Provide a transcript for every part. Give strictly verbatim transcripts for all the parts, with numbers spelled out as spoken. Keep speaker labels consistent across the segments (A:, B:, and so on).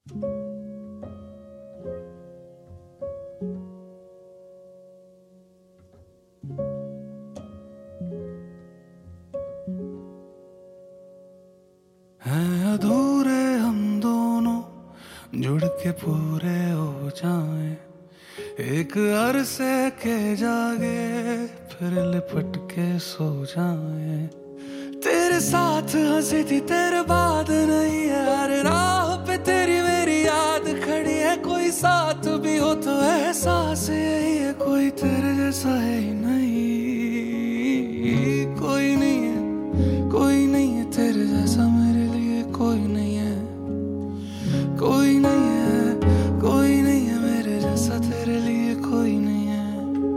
A: हैं अधूरे हम दोनों जुड़ के पूरे हो जाएं, एक अरसे के जागे फिर लिपट के सो जाएं। तेरे साथ हंसी थी तेरे बाद नहीं है, हर राह पे तेरी मेरी याद खड़ी है। कोई साथ भी हो तो एहसास यही है, कोई तेरे जैसा है ही नहीं। कोई नहीं है, कोई नहीं है तेरे जैसा मेरे लिए, कोई नहीं है, कोई नहीं है, कोई नहीं है मेरे जैसा तेरे लिए, कोई नहीं है।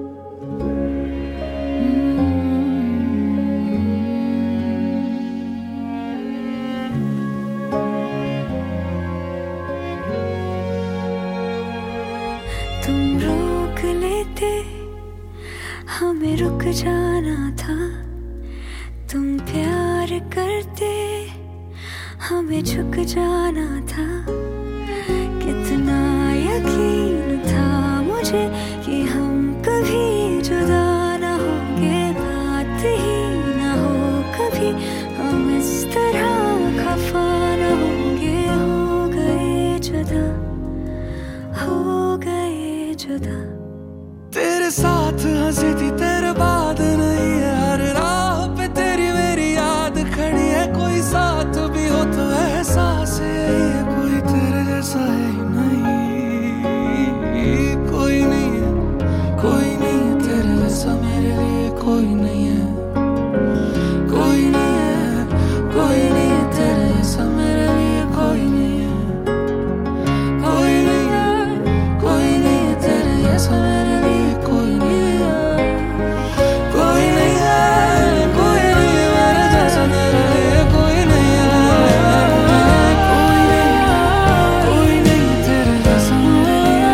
B: तुम रोक लेते हमें रुक जाना था, तुम प्यार करते हमें झुक जाना था। कितना यकीन था मुझे कि हम कभी जुदा ना होंगे, बात ही ना हो कभी हम इस तरह खफा ना होंगे। हो गए जुदा, हो गए जुदा।
A: तेरे साथ हंसी थी तेरे बाद नहीं है, हर राह पे तेरी मेरी याद खड़ी है। कोई साथ भी हो तो एहसास यही है, कोई तेरे जैसा है ही नहीं। कोई नहीं है, कोई नहीं है तेरे जैसा मेरे लिए, कोई नहीं है, कोई नहीं है, कोई नहीं है तेरे जैसा मेरे लिए, कोई नहीं है, कोई नहीं है, कोई नहीं है तेरे जैसा मेरे लिए, कोई नहीं है, कोई नहीं है, कोई नहीं है मेरे जैसा मेरे लिए, कोई नहीं है, कोई नहीं है, कोई नहीं है तेरे जैसा मेरे लिए,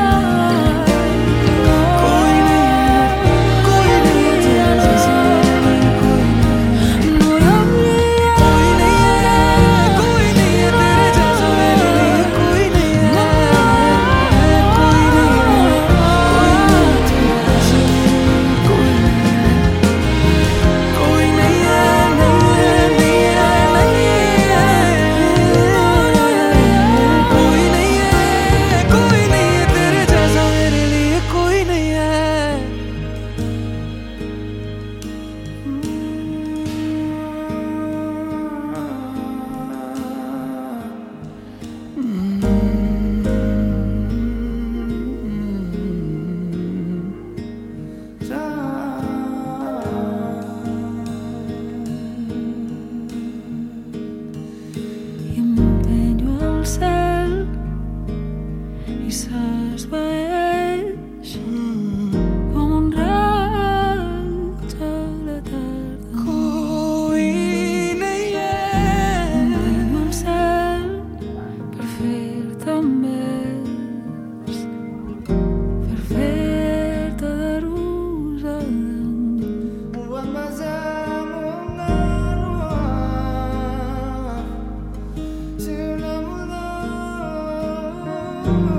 A: कोई नहीं है, कोई नहीं है, कोई नहीं है तेरे जैसा मेरे लिए, कोई नहीं है, कोई नहीं है, कोई नहीं है तेरे जैसा मेरे लिए, कोई नहीं है, कोई नहीं है, कोई नहीं है तेरे जैसा मेरे लिए, कोई नहीं है, कोई नहीं है, नहीं है, नहीं है, नहीं है, कोई नहीं है, कोई नहीं है तेरे जैसा मेरे लिए, कोई नहीं है।
B: Emmanuel said, he says, "Vayas con toda tarde."
A: कोई नहीं है,
B: Emmanuel said, perfecta mes, perfecta rusa.
A: Oh